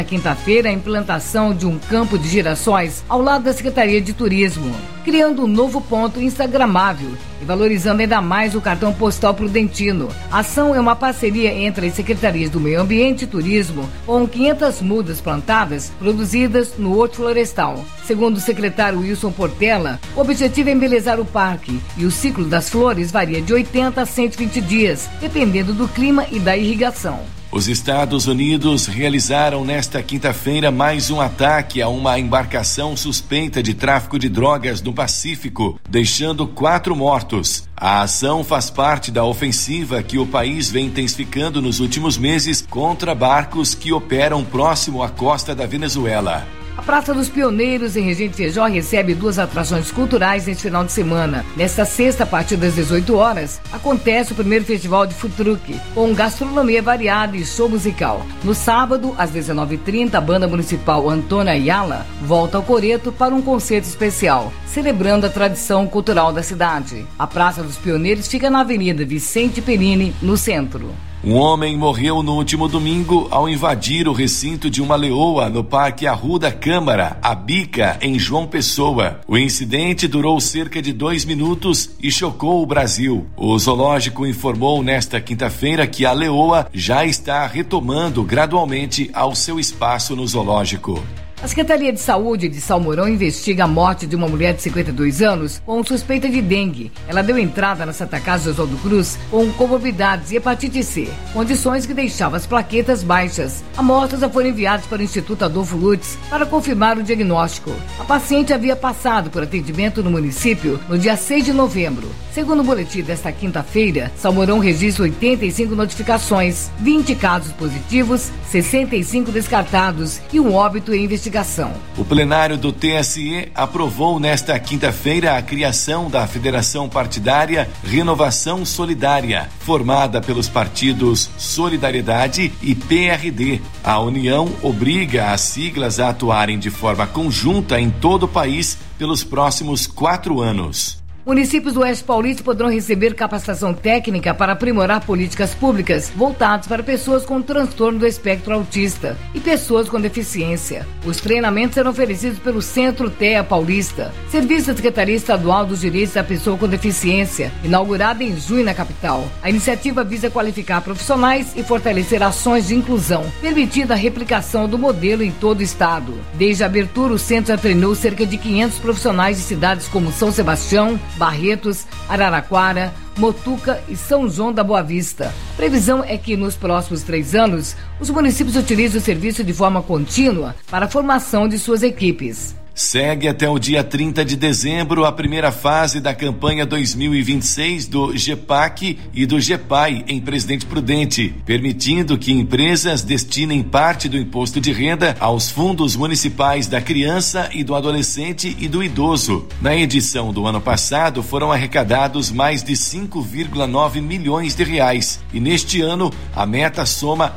Na quinta-feira, a implantação de um campo de girassóis ao lado da Secretaria de Turismo, criando um novo ponto instagramável e valorizando ainda mais o cartão postal prudentino. A ação é uma parceria entre as Secretarias do Meio Ambiente e Turismo, com 500 mudas plantadas produzidas no Horto Florestal. Segundo o secretário Wilson Portela, o objetivo é embelezar o parque e o ciclo das flores varia de 80 a 120 dias, dependendo do clima e da irrigação. Os Estados Unidos realizaram nesta quinta-feira mais um ataque a uma embarcação suspeita de tráfico de drogas no Pacífico, deixando 4 mortos. A ação faz parte da ofensiva que o país vem intensificando nos últimos meses contra barcos que operam próximo à costa da Venezuela. A Praça dos Pioneiros, em Regente Feijó, recebe 2 atrações culturais neste final de semana. Nesta sexta, a partir das 18 horas, acontece o primeiro festival de food truck, com gastronomia variada e show musical. No sábado, às 19h30, a Banda Municipal Antônia Ayala volta ao Coreto para um concerto especial, celebrando a tradição cultural da cidade. A Praça dos Pioneiros fica na Avenida Vicente Perini, no centro. Um homem morreu no último domingo ao invadir o recinto de uma leoa no Parque Arruda Câmara, a Bica, em João Pessoa. O incidente durou cerca de 2 minutos e chocou o Brasil. O zoológico informou nesta quinta-feira que a leoa já está retomando gradualmente ao seu espaço no zoológico. A Secretaria de Saúde de Salmourão investiga a morte de uma mulher de 52 anos com suspeita de dengue. Ela deu entrada na Santa Casa de Oswaldo Cruz com comorbidades e hepatite C, condições que deixavam as plaquetas baixas. Amostras já foram enviadas para o Instituto Adolfo Lutz para confirmar o diagnóstico. A paciente havia passado por atendimento no município no dia 6 de novembro. Segundo o boletim desta quinta-feira, Salmourão registra 85 notificações, 20 casos positivos, 65 descartados e um óbito em investigação. O plenário do TSE aprovou nesta quinta-feira a criação da Federação Partidária Renovação Solidária, formada pelos partidos Solidariedade e PRD. A união obriga as siglas a atuarem de forma conjunta em todo o país pelos próximos 4 anos. Municípios do Oeste Paulista poderão receber capacitação técnica para aprimorar políticas públicas voltadas para pessoas com transtorno do espectro autista e pessoas com deficiência. Os treinamentos serão oferecidos pelo Centro TEA Paulista, Serviço da Secretaria Estadual dos Direitos da Pessoa com Deficiência, inaugurada em junho na capital. A iniciativa visa qualificar profissionais e fortalecer ações de inclusão, permitindo a replicação do modelo em todo o estado. Desde a abertura, o centro já treinou cerca de 500 profissionais de cidades como São Sebastião, Barretos, Araraquara, Motuca e São João da Boa Vista. Previsão é que nos próximos 3 anos, os municípios utilizem o serviço de forma contínua para a formação de suas equipes. Segue até o dia 30 de dezembro a primeira fase da campanha 2026 do GEPAC e do GEPAI em Presidente Prudente, permitindo que empresas destinem parte do imposto de renda aos fundos municipais da criança e do adolescente e do idoso. Na edição do ano passado foram arrecadados mais de 5,9 milhões de reais e neste ano a meta soma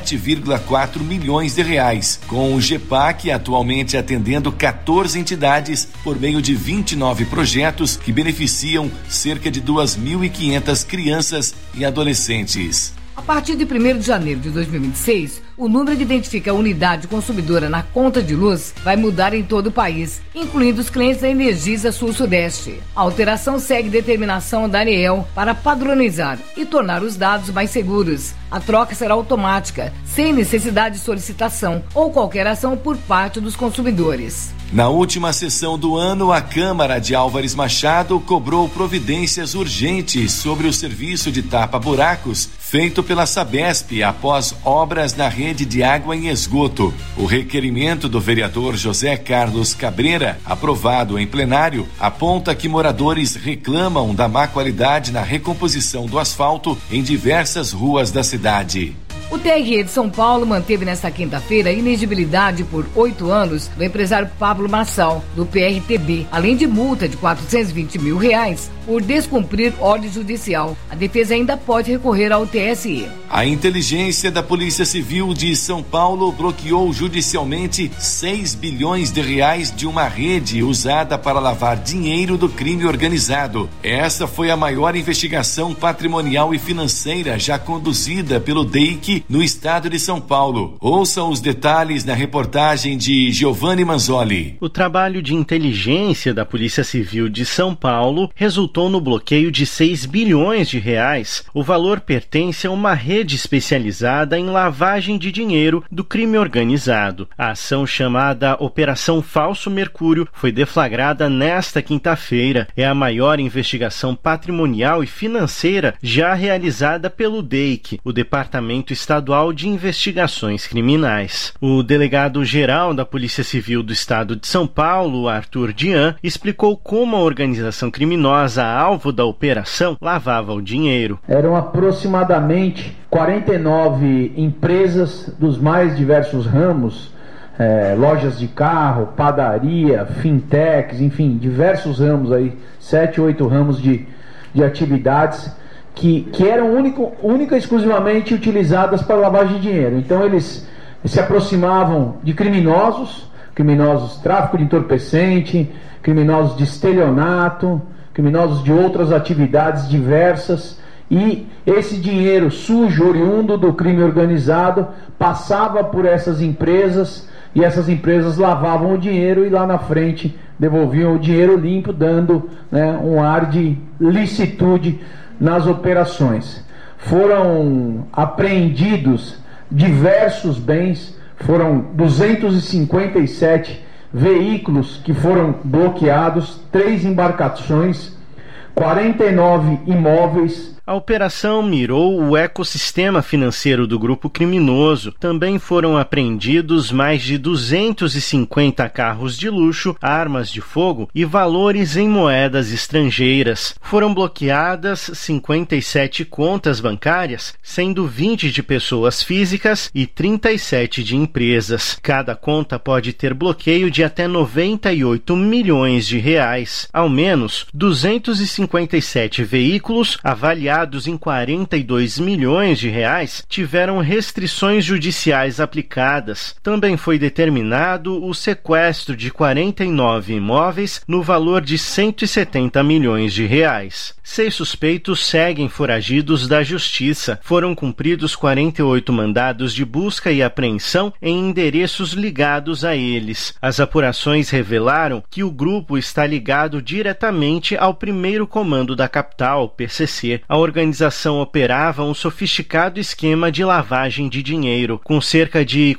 7,4 milhões de reais, com o GEPAC atualmente atendendo 14 entidades por meio de 29 projetos que beneficiam cerca de 2.500 crianças e adolescentes. A partir de 1º de janeiro de 2026, o número que identifica a unidade consumidora na conta de luz vai mudar em todo o país, incluindo os clientes da Energisa Sul-Sudeste. A alteração segue determinação da ANEEL para padronizar e tornar os dados mais seguros. A troca será automática, sem necessidade de solicitação ou qualquer ação por parte dos consumidores. Na última sessão do ano, a Câmara de Álvares Machado cobrou providências urgentes sobre o serviço de tapa-buracos feito pela Sabesp após obras na rede de água em esgoto. O requerimento do vereador José Carlos Cabreira, aprovado em plenário, aponta que moradores reclamam da má qualidade na recomposição do asfalto em diversas ruas da cidade. O TRE de São Paulo manteve nesta quinta-feira a inexigibilidade por 8 anos do empresário Pablo Marçal, do PRTB, além de multa de R$420 mil por descumprir ordem judicial. A defesa ainda pode recorrer ao TSE. A inteligência da Polícia Civil de São Paulo bloqueou judicialmente R$6 bilhões de uma rede usada para lavar dinheiro do crime organizado. Essa foi a maior investigação patrimonial e financeira já conduzida pelo DEIC Jequié, no estado de São Paulo. Ouçam os detalhes na reportagem de Giovanni Manzoli. O trabalho de inteligência da Polícia Civil de São Paulo resultou no bloqueio de 6 bilhões de reais. O valor pertence a uma rede especializada em lavagem de dinheiro do crime organizado. A ação, chamada Operação Falso Mercúrio, foi deflagrada nesta quinta-feira. É a maior investigação patrimonial e financeira já realizada pelo DEIC, o Departamento Estadual de Investigações Criminais. O delegado-geral da Polícia Civil do Estado de São Paulo, Arthur Dian, explicou como a organização criminosa alvo da operação lavava o dinheiro. Eram aproximadamente 49 empresas dos mais diversos ramos, lojas de carro, padaria, fintechs, enfim, diversos ramos aí, 7, 8 ramos de atividades que eram única e exclusivamente utilizadas para lavagem de dinheiro. Então eles se aproximavam de criminosos, tráfico de entorpecente, criminosos de estelionato, criminosos de outras atividades diversas, e esse dinheiro sujo, oriundo do crime organizado, passava por essas empresas, e essas empresas lavavam o dinheiro e lá na frente devolviam o dinheiro limpo, dando, um ar de licitude nas operações. Foram apreendidos diversos bens, foram 257 veículos que foram bloqueados, 3 embarcações, 49 imóveis. A operação mirou o ecossistema financeiro do grupo criminoso. Também foram apreendidos mais de 250 carros de luxo, armas de fogo e valores em moedas estrangeiras. Foram bloqueadas 57 contas bancárias, sendo 20 de pessoas físicas e 37 de empresas. Cada conta pode ter bloqueio de até 98 milhões de reais. Ao menos 257 veículos avaliados em 42 milhões de reais tiveram restrições judiciais aplicadas. Também foi determinado o sequestro de 49 imóveis no valor de 170 milhões de reais. 6 suspeitos seguem foragidos da justiça. Foram cumpridos 48 mandados de busca e apreensão em endereços ligados a eles. As apurações revelaram que o grupo está ligado diretamente ao primeiro comando da capital, PCC. A organização operava um sofisticado esquema de lavagem de dinheiro. Com cerca de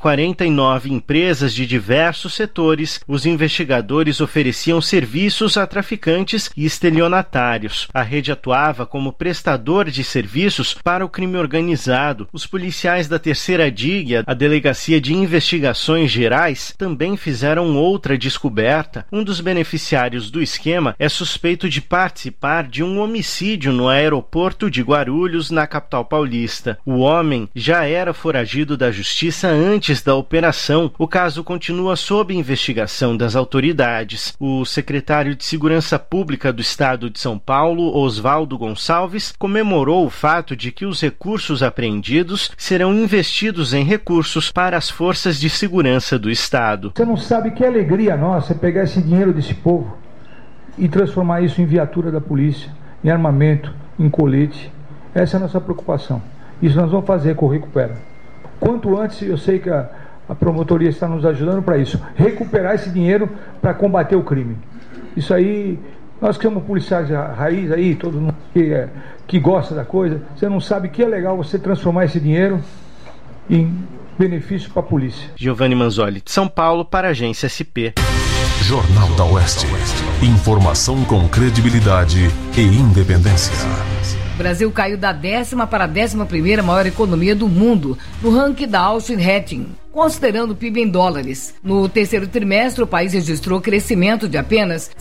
49 empresas de diversos setores, os investigadores ofereciam serviços a traficantes e estelionatários. A rede atuava como prestador de serviços para o crime organizado. Os policiais da Terceira DIG, a Delegacia de Investigações Gerais, também fizeram outra descoberta. Um dos beneficiários do esquema é suspeito de participar de um homicídio no aeroporto de Guarulhos, na capital paulista. O homem já era foragido da justiça antes da operação. O caso continua sob investigação das autoridades. O secretário de Segurança Pública do Estado de São Paulo, Oswaldo Gonçalves, comemorou o fato de que os recursos apreendidos serão investidos em recursos para as forças de segurança do Estado. Você não sabe que alegria nossa é pegar esse dinheiro desse povo e transformar isso em viatura da polícia, em armamento, em colete. Essa é a nossa preocupação. Isso nós vamos fazer com o Recupera. Quanto antes, eu sei que a promotoria está nos ajudando para isso. Recuperar esse dinheiro para combater o crime. Isso aí, nós que somos policiais raiz aí, todo mundo que gosta da coisa, você não sabe que é legal você transformar esse dinheiro em benefício para a polícia. Giovanni Manzoli, de São Paulo, para a Agência SP. Jornal da Oeste. Informação com credibilidade e independência. O Brasil caiu da 10ª para a 11ª maior economia do mundo no ranking da Austin Rating, considerando o PIB em dólares. No terceiro trimestre, o país registrou crescimento de apenas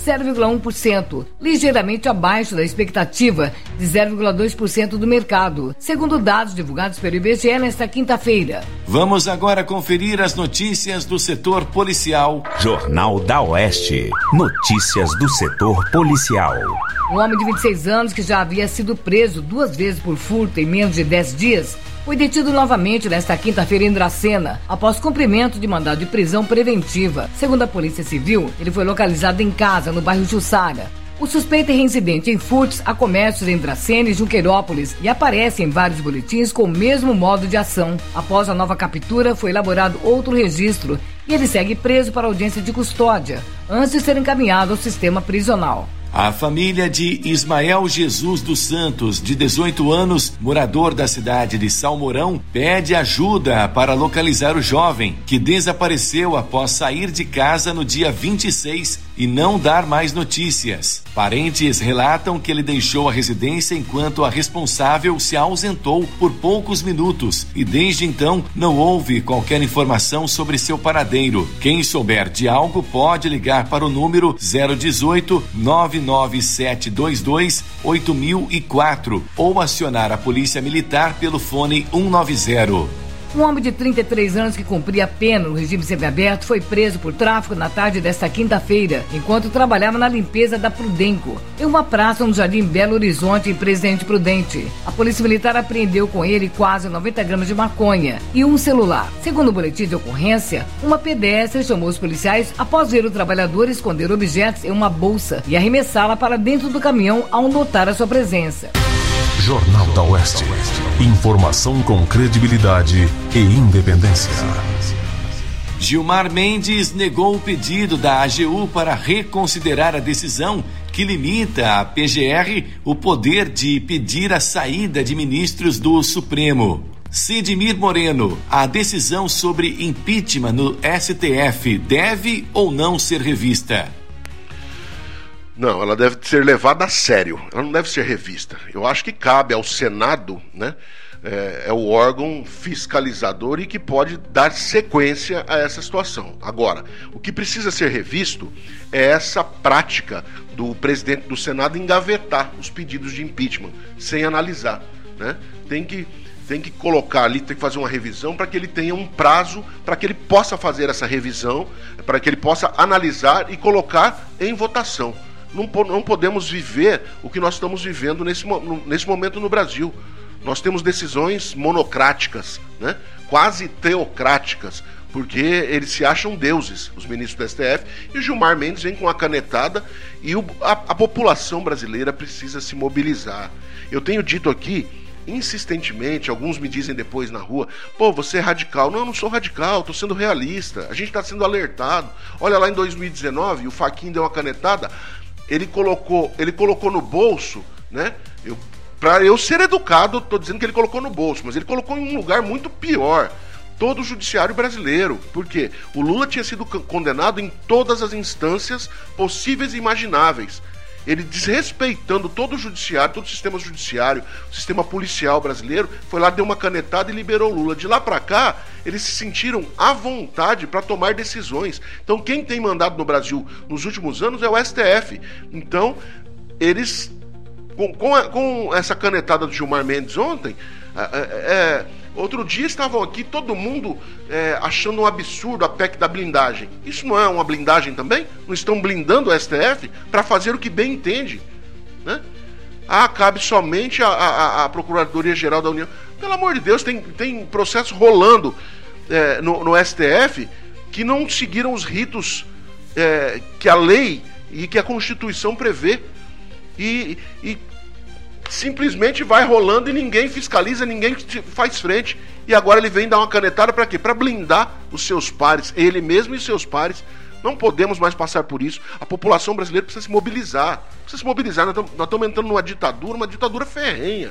0,1%, ligeiramente abaixo da expectativa de 0,2% do mercado, segundo dados divulgados pelo IBGE nesta quinta-feira. Vamos agora conferir as notícias do setor policial. Jornal da Oeste. Notícias do setor policial. Um homem de 26 anos que já havia sido preso 2 vezes por furto em menos de 10 dias foi detido novamente nesta quinta-feira em Dracena, após cumprimento de mandado de prisão preventiva. Segundo a Polícia Civil, ele foi localizado em casa, no bairro Jussara. O suspeito é reincidente em furtos a comércios em Dracena e Junqueirópolis e aparece em vários boletins com o mesmo modo de ação. Após a nova captura, foi elaborado outro registro e ele segue preso para audiência de custódia, antes de ser encaminhado ao sistema prisional. A família de Ismael Jesus dos Santos, de 18 anos, morador da cidade de Salmourão, pede ajuda para localizar o jovem, que desapareceu após sair de casa no dia 26 e não dar mais notícias. Parentes relatam que ele deixou a residência enquanto a responsável se ausentou por poucos minutos e desde então não houve qualquer informação sobre seu paradeiro. Quem souber de algo pode ligar para o número 018 99722 8004 ou acionar a Polícia Militar pelo fone 190. Um homem de 33 anos que cumpria a pena no regime semiaberto foi preso por tráfico na tarde desta quinta-feira, enquanto trabalhava na limpeza da Prudenco, em uma praça no Jardim Belo Horizonte, em Presidente Prudente. A Polícia Militar apreendeu com ele quase 90 gramas de maconha e um celular. Segundo o boletim de ocorrência, uma pedestre chamou os policiais após ver o trabalhador esconder objetos em uma bolsa e arremessá-la para dentro do caminhão ao notar a sua presença. Jornal da Oeste. Informação com credibilidade e independência. Gilmar Mendes negou o pedido da AGU para reconsiderar a decisão que limita à PGR o poder de pedir a saída de ministros do Supremo. Sidmir Moreno, a decisão sobre impeachment no STF deve ou não ser revista? Não, ela deve ser levada a sério, ela não deve ser revista. Eu acho que cabe ao Senado, né, é o órgão fiscalizador e que pode dar sequência a essa situação. Agora, o que precisa ser revisto é essa prática do presidente do Senado engavetar os pedidos de impeachment, sem analisar, né? Tem que colocar ali, tem que fazer uma revisão para que ele tenha um prazo, para que ele possa fazer essa revisão, para que ele possa analisar e colocar em votação. Não podemos viver o que nós estamos vivendo nesse momento no Brasil. Nós temos decisões monocráticas, né? Quase teocráticas, porque eles se acham deuses, os ministros do STF, e o Gilmar Mendes vem com a canetada e a população brasileira precisa se mobilizar. Eu tenho dito aqui, insistentemente, alguns me dizem depois na rua, pô, você é radical. Não, eu não sou radical, estou sendo realista, a gente está sendo alertado. Olha lá em 2019, o Fachin deu uma canetada, ele colocou no bolso, né? Para eu ser educado, estou dizendo que ele colocou no bolso, mas ele colocou em um lugar muito pior, todo o judiciário brasileiro. Por quê? O Lula tinha sido condenado em todas as instâncias possíveis e imagináveis. Ele, desrespeitando todo o judiciário, todo o sistema judiciário, o sistema policial brasileiro, foi lá, deu uma canetada e liberou o Lula. De lá para cá, eles se sentiram à vontade para tomar decisões. Então, quem tem mandado no Brasil nos últimos anos é o STF. Então, eles, com essa canetada do Gilmar Mendes ontem, outro dia estavam aqui todo mundo achando um absurdo a PEC da blindagem. Isso não é uma blindagem também? Não estão blindando o STF para fazer o que bem entende, né? Cabe somente a Procuradoria-Geral da União. Pelo amor de Deus, tem processo rolando no STF que não seguiram os ritos que a lei e que a Constituição prevê. E simplesmente vai rolando e ninguém fiscaliza, ninguém faz frente. E agora ele vem dar uma canetada para quê? Para blindar os seus pares, ele mesmo e seus pares. Não podemos mais passar por isso. A população brasileira precisa se mobilizar. Nós estamos entrando numa ditadura ferrenha.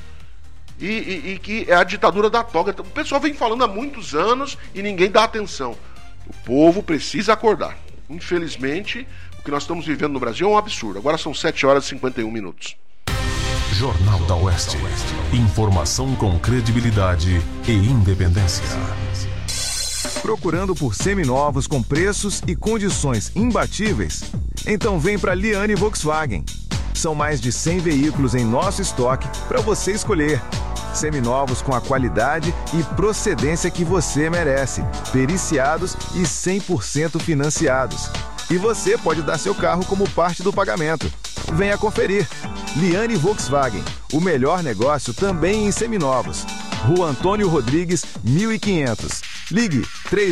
E que é a ditadura da toga. O pessoal vem falando há muitos anos e ninguém dá atenção. O povo precisa acordar. Infelizmente, o que nós estamos vivendo no Brasil é um absurdo. Agora são 7h51. Jornal da Oeste. Informação com credibilidade e independência. Procurando por seminovos com preços e condições imbatíveis? Então vem para Liane Volkswagen. São mais de 100 veículos em nosso estoque para você escolher. Seminovos com a qualidade e procedência que você merece, periciados e 100% financiados. E você pode dar seu carro como parte do pagamento. Venha conferir. Liane Volkswagen, o melhor negócio também em seminovos. Rua Antônio Rodrigues, 1500. Ligue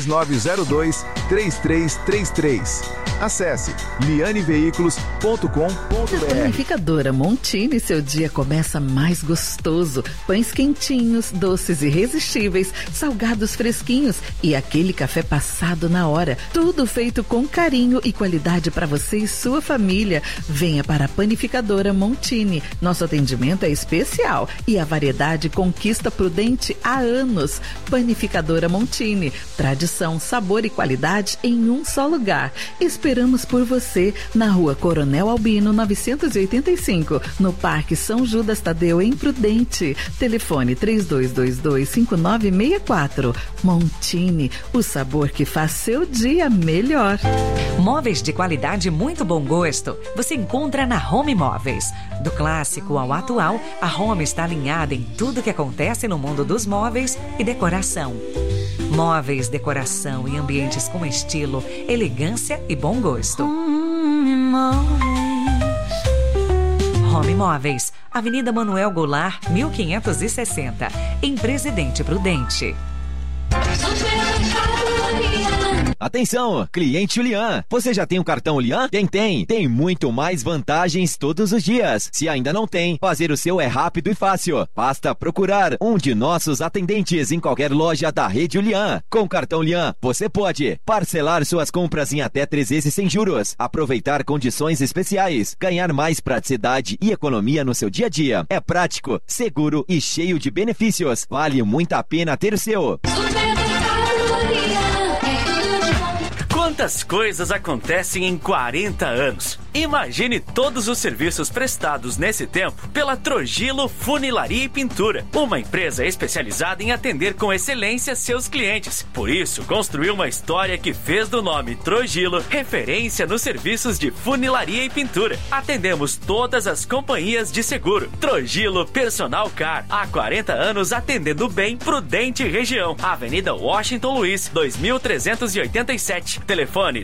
3902-3333. Acesse lianeveículos.com.br. Na Panificadora Montini, seu dia começa mais gostoso. Pães quentinhos, doces irresistíveis, salgados fresquinhos e aquele café passado na hora. Tudo feito com carinho e qualidade para você e sua família. Venha para a Panificadora Montini. Nosso atendimento é especial e a variedade conquista Prudente há anos. Panificadora Montini. Tradição, sabor e qualidade em um só lugar. Esperamos por você na Rua Coronel Albino 985, no Parque São Judas Tadeu, em Prudente. Telefone 3222-5964. Montini, o sabor que faz seu dia melhor. Móveis de qualidade e muito bom gosto você encontra na Home Móveis. Do clássico ao atual, a Home está alinhada em tudo que acontece no mundo dos móveis e decoração. Móveis, decoração e ambientes com estilo, elegância e bom gosto. Home Móveis, Avenida Manuel Goulart, 1560, em Presidente Prudente. Atenção, cliente Lian. Você já tem um cartão Lian? Quem tem? Tem muito mais vantagens todos os dias. Se ainda não tem, fazer o seu é rápido e fácil. Basta procurar um de nossos atendentes em qualquer loja da rede Lian. Com o cartão Lian, você pode parcelar suas compras em até 3 vezes sem juros, aproveitar condições especiais, ganhar mais praticidade e economia no seu dia a dia. É prático, seguro e cheio de benefícios. Vale muito a pena ter o seu. Quantas coisas acontecem em 40 anos? Imagine todos os serviços prestados nesse tempo pela Trogilo Funilaria e Pintura, uma empresa especializada em atender com excelência seus clientes. Por isso, construiu uma história que fez do nome Trogilo referência nos serviços de funilaria e pintura. Atendemos todas as companhias de seguro. Trogilo Personal Car, há 40 anos atendendo bem Prudente região. Avenida Washington Luiz, 2387. Telefone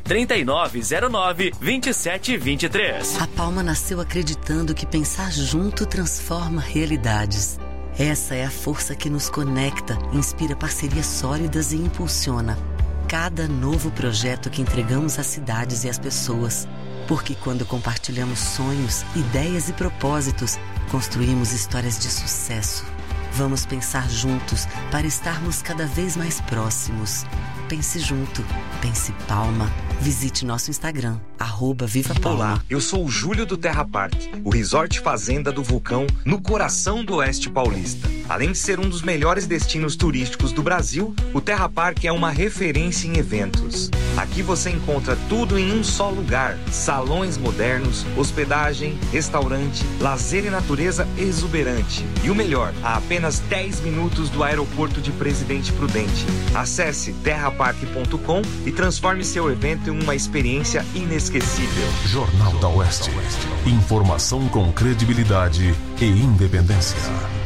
3909-2723. A Palma nasceu acreditando que pensar junto transforma realidades. Essa é a força que nos conecta, inspira parcerias sólidas e impulsiona cada novo projeto que entregamos às cidades e às pessoas. Porque quando compartilhamos sonhos, ideias e propósitos, construímos histórias de sucesso. Vamos pensar juntos para estarmos cada vez mais próximos. Pense junto, pense Palma. Visite nosso Instagram, @VivaPalma. Olá, eu sou o Júlio do Terra Park, o resort fazenda do vulcão no coração do Oeste Paulista. Além de ser um dos melhores destinos turísticos do Brasil, o Terra Park é uma referência em eventos. Aqui você encontra tudo em um só lugar: salões modernos, hospedagem, restaurante, lazer e natureza exuberante. E o melhor, a apenas 10 minutos do aeroporto de Presidente Prudente. Acesse terrapark.com e transforme seu evento em uma experiência inesquecível. Jornal da Oeste. Informação com credibilidade e independência.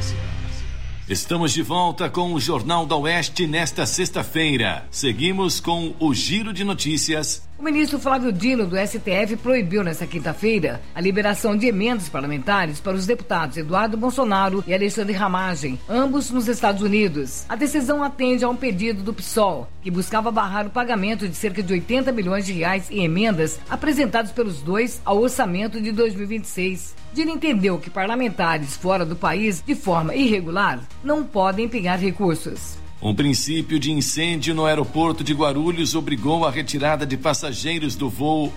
Estamos de volta com o Jornal da Oeste nesta sexta-feira. Seguimos com o Giro de Notícias. O ministro Flávio Dino, do STF, proibiu nesta quinta-feira a liberação de emendas parlamentares para os deputados Eduardo Bolsonaro e Alexandre Ramagem, ambos nos Estados Unidos. A decisão atende a um pedido do PSOL, que buscava barrar o pagamento de cerca de 80 milhões de reais em emendas apresentadas pelos dois ao orçamento de 2026. Dino entendeu que parlamentares fora do país, de forma irregular, não podem pegar recursos. Um princípio de incêndio no aeroporto de Guarulhos obrigou a retirada de passageiros do voo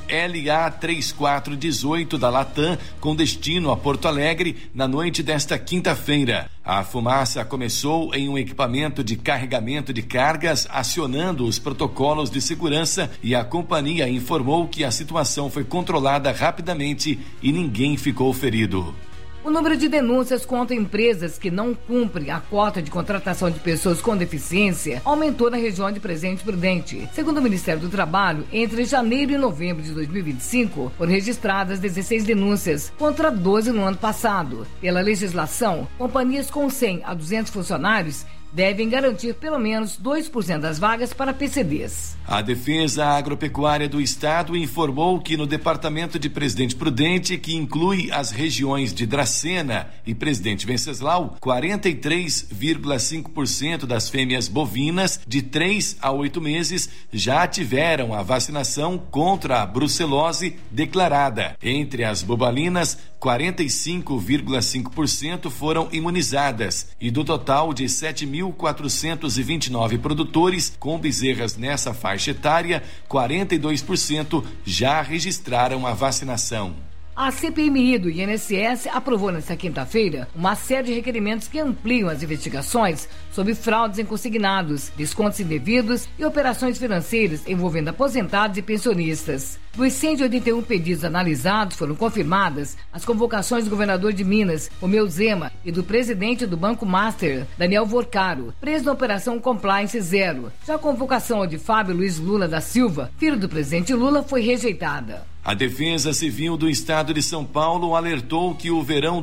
LA3418 da Latam com destino a Porto Alegre na noite desta quinta-feira. A fumaça começou em um equipamento de carregamento de cargas, acionando os protocolos de segurança, e a companhia informou que a situação foi controlada rapidamente e ninguém ficou ferido. O número de denúncias contra empresas que não cumprem a cota de contratação de pessoas com deficiência aumentou na região de Presidente Prudente. Segundo o Ministério do Trabalho, entre janeiro e novembro de 2025, foram registradas 16 denúncias, contra 12 no ano passado. Pela legislação, companhias com 100 a 200 funcionários devem garantir pelo menos 2% das vagas para PCDs. A Defesa Agropecuária do Estado informou que no departamento de Presidente Prudente, que inclui as regiões de Dracena e Presidente Venceslau, 43,5% das fêmeas bovinas de 3 a 8 meses já tiveram a vacinação contra a brucelose declarada. Entre as bobalinas, 45,5% foram imunizadas e do total de 7.429 produtores com bezerras nessa faixa etária, 42% já registraram a vacinação. A CPMI do INSS aprovou nesta quinta-feira uma série de requerimentos que ampliam as investigações sobre fraudes em consignados, descontos indevidos e operações financeiras envolvendo aposentados e pensionistas. Dos 181 pedidos analisados, foram confirmadas as convocações do governador de Minas, Romeu Zema, e do presidente do Banco Master, Daniel Vorcaro, preso na Operação Compliance Zero. Já a convocação de Fábio Luiz Lula da Silva, filho do presidente Lula, foi rejeitada. A Defesa Civil do Estado de São Paulo alertou que o verão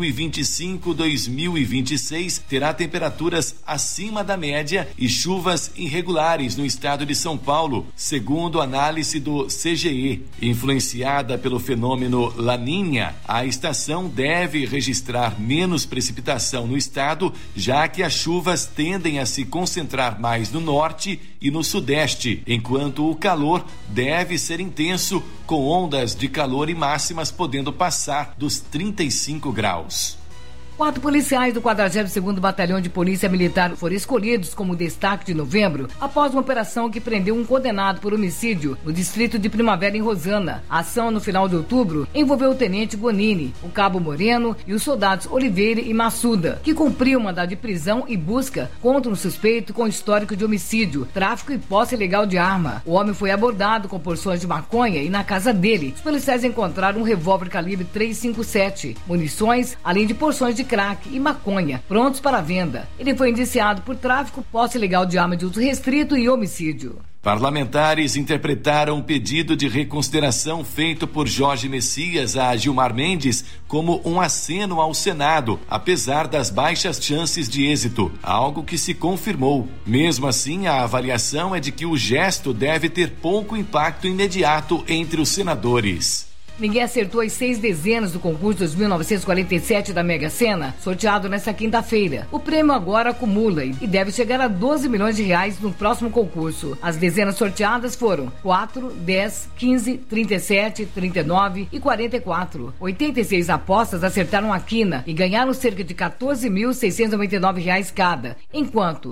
2025-2026 terá temperaturas acima da média e chuvas irregulares no estado de São Paulo, segundo análise do CGE. Influenciada pelo fenômeno Laninha, a estação deve registrar menos precipitação no estado, já que as chuvas tendem a se concentrar mais no norte e no sudeste, enquanto o calor deve ser intenso, com ondas de calor e máximas podendo passar dos 35 graus. 4 policiais do 42º Batalhão de Polícia Militar foram escolhidos como destaque de novembro após uma operação que prendeu um condenado por homicídio no distrito de Primavera, em Rosana. A ação, no final de outubro, envolveu o tenente Gonini, o cabo Moreno e os soldados Oliveira e Massuda, que cumpriam mandado de prisão e busca contra um suspeito com histórico de homicídio, tráfico e posse ilegal de arma. O homem foi abordado com porções de maconha e na casa dele, os policiais encontraram um revólver calibre .357, munições, além de porções de crack e maconha, prontos para venda. Ele foi indiciado por tráfico, posse ilegal de arma de uso restrito e homicídio. Parlamentares interpretaram o pedido de reconsideração feito por Jorge Messias a Gilmar Mendes como um aceno ao Senado, apesar das baixas chances de êxito, algo que se confirmou. Mesmo assim, a avaliação é de que o gesto deve ter pouco impacto imediato entre os senadores. Ninguém acertou as 6 dezenas do concurso 2.947 da Mega Sena, sorteado nesta quinta-feira. O prêmio agora acumula e deve chegar a 12 milhões de reais no próximo concurso. As dezenas sorteadas foram 4, 10, 15, 37, 39 e 44. 86 apostas acertaram a quina e ganharam cerca de R$ 14.699 cada, enquanto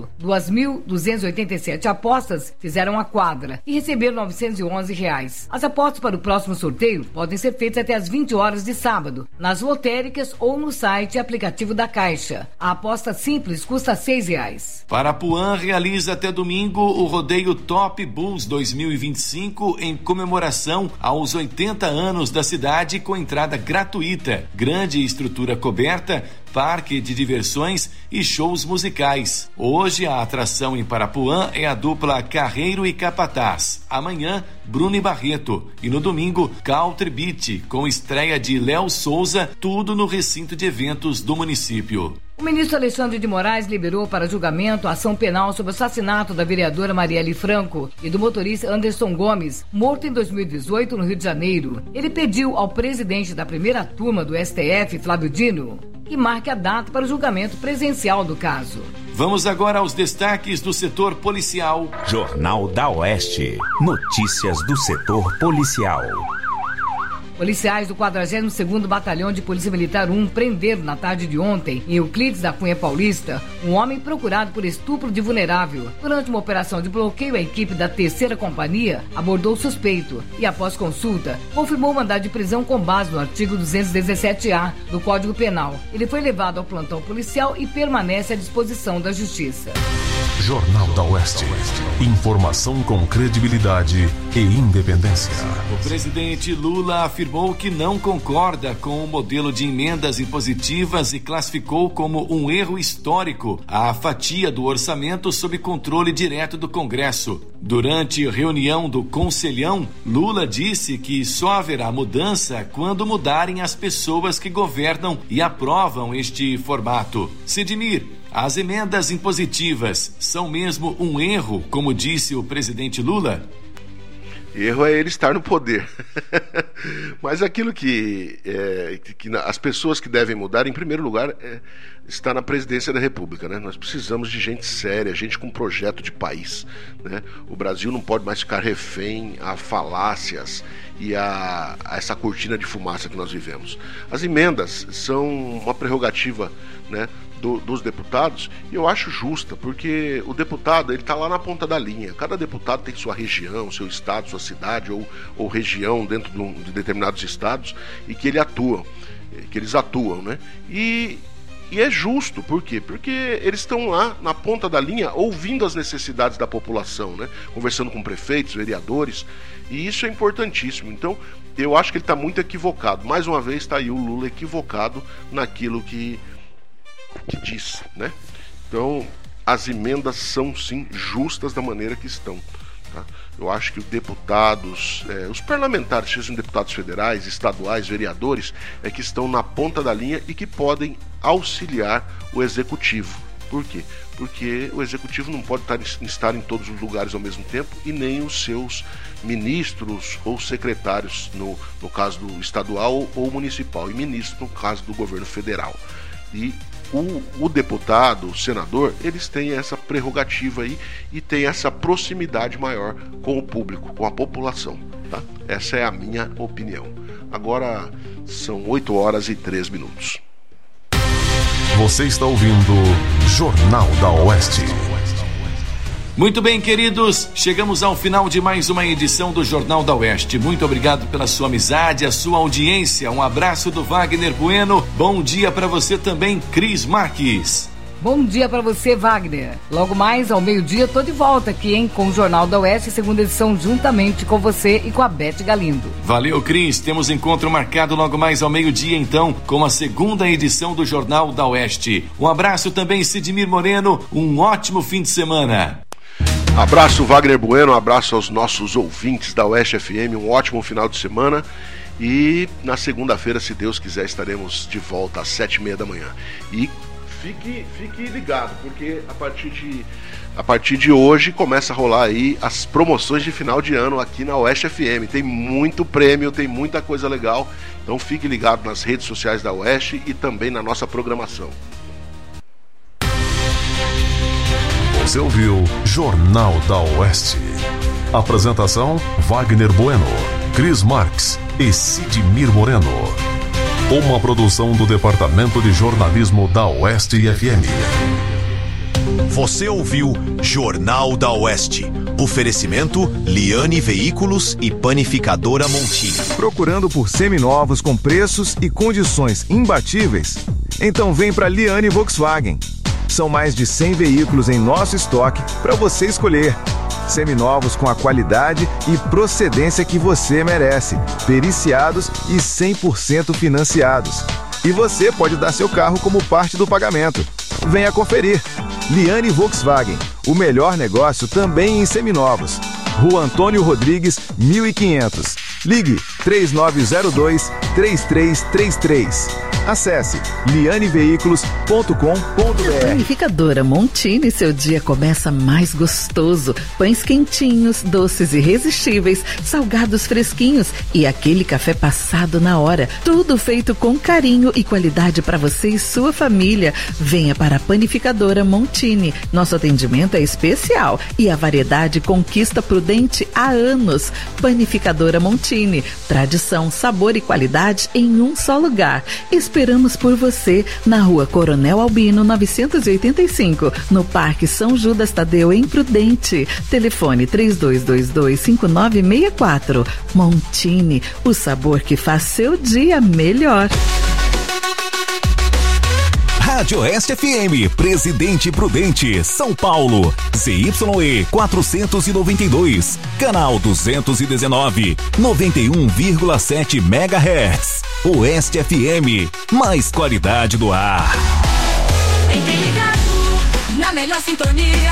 2.287 apostas fizeram a quadra e receberam R$ 911. As apostas para o próximo sorteio podem ser feitas até às 20 horas de sábado, nas lotéricas ou no site e aplicativo da Caixa. A aposta simples custa R$ 6. Parapuã realiza até domingo o rodeio Top Bulls 2025 em comemoração aos 80 anos da cidade, com entrada gratuita, grande estrutura coberta, parque de diversões e shows musicais. Hoje a atração em Parapuã é a dupla Carreiro e Capataz. Amanhã, Bruno e Barreto. E no domingo, Country Beat, com estreia de Léo Souza, tudo no recinto de eventos do município. O ministro Alexandre de Moraes liberou para julgamento a ação penal sobre o assassinato da vereadora Marielle Franco e do motorista Anderson Gomes, morto em 2018 no Rio de Janeiro. Ele pediu ao presidente da primeira turma do STF, Flávio Dino, que marque a data para o julgamento presencial do caso. Vamos agora aos destaques do setor policial. Jornal da Oeste. Notícias do setor policial. Policiais do 42º Batalhão de Polícia Militar 1 prenderam na tarde de ontem, em Euclides da Cunha Paulista, um homem procurado por estupro de vulnerável. Durante uma operação de bloqueio, a equipe da 3ª Companhia abordou o suspeito e, após consulta, confirmou o mandado de prisão com base no artigo 217-A do Código Penal. Ele foi levado ao plantão policial e permanece à disposição da Justiça. Jornal da Oeste. Informação com credibilidade e independência. O presidente Lula afirmou que não concorda com o modelo de emendas impositivas e classificou como um erro histórico a fatia do orçamento sob controle direto do Congresso. Durante reunião do Conselhão, Lula disse que só haverá mudança quando mudarem as pessoas que governam e aprovam este formato. Sidmir, As emendas impositivas são mesmo um erro, como disse o presidente Lula? Erro é ele estar no poder. Mas aquilo que as pessoas que devem mudar, em primeiro lugar, está na presidência da República, né? Nós precisamos de gente séria, gente com projeto de país, né? O Brasil não pode mais ficar refém a falácias e a essa cortina de fumaça que nós vivemos. As emendas são uma prerrogativa, né, dos deputados, e eu acho justa, porque o deputado, ele está lá na ponta da linha. Cada deputado tem sua região, seu estado, sua cidade ou região dentro de determinados estados, e que eles atuam, né? E é justo, por quê? Porque eles estão lá na ponta da linha ouvindo as necessidades da população, né? Conversando com prefeitos, vereadores, e isso é importantíssimo. Então, eu acho que ele está muito equivocado. Mais uma vez está aí o Lula equivocado naquilo que diz, né? Então, as emendas são sim justas da maneira que estão, tá? Eu acho que os deputados, os parlamentares, sejam deputados federais, estaduais, vereadores, que estão na ponta da linha e que podem auxiliar o executivo. Por quê? Porque o executivo não pode estar em todos os lugares ao mesmo tempo, e nem os seus ministros ou secretários, no caso do estadual ou municipal, e ministro no caso do governo federal. E o deputado, o senador, eles têm essa prerrogativa aí e têm essa proximidade maior com o público, com a população, tá? Essa é a minha opinião. Agora são 8h03. Você está ouvindo Jornal da Oeste. Muito bem, queridos, chegamos ao final de mais uma edição do Jornal da Oeste. Muito obrigado pela sua amizade, a sua audiência. Um abraço do Wagner Bueno. Bom dia para você também, Cris Marques. Bom dia para você, Wagner. Logo mais ao meio-dia, tô de volta aqui, com o Jornal da Oeste, segunda edição, juntamente com você e com a Beth Galindo. Valeu, Cris. Temos encontro marcado logo mais ao meio-dia, então, com a segunda edição do Jornal da Oeste. Um abraço também, Sidmir Moreno. Um ótimo fim de semana. Abraço, Wagner Bueno, abraço aos nossos ouvintes da Oeste FM, um ótimo final de semana, e na segunda-feira, se Deus quiser, estaremos de volta às 7h30. E fique ligado, porque a partir de hoje começa a rolar aí as promoções de final de ano aqui na Oeste FM. Tem muito prêmio, tem muita coisa legal, então fique ligado nas redes sociais da Oeste e também na nossa programação. Você ouviu Jornal da Oeste. Apresentação: Wagner Bueno, Cris Marques e Sidmir Moreno. Uma produção do Departamento de Jornalismo da Oeste FM. Você ouviu Jornal da Oeste. Oferecimento Liane Veículos e Panificadora Montini. Procurando por seminovos com preços e condições imbatíveis? Então vem para Liane Volkswagen. São mais de 100 veículos em nosso estoque para você escolher. Seminovos com a qualidade e procedência que você merece, periciados e 100% financiados. E você pode dar seu carro como parte do pagamento. Venha conferir. Liane Volkswagen, o melhor negócio também em seminovos. Rua Antônio Rodrigues, 1500. Ligue 3902-3333. Acesse lianeveículos.com.br. Panificadora Montini, seu dia começa mais gostoso. Pães quentinhos, doces irresistíveis, salgados fresquinhos e aquele café passado na hora. Tudo feito com carinho e qualidade para você e sua família. Venha para a Panificadora Montini. Nosso atendimento é especial e a variedade conquista Prudente há anos. Panificadora Montini. Tradição, sabor e qualidade em um só lugar. Esperamos por você na Rua Coronel Albino 985, no Parque São Judas Tadeu, em Prudente. Telefone 3222-5964. Montini, o sabor que faz seu dia melhor. Rádio Oeste FM, Presidente Prudente, São Paulo, ZYE 492, canal 219, 91,7 MHz. Oeste FM, mais qualidade do ar. Fique ligado, na melhor sintonia.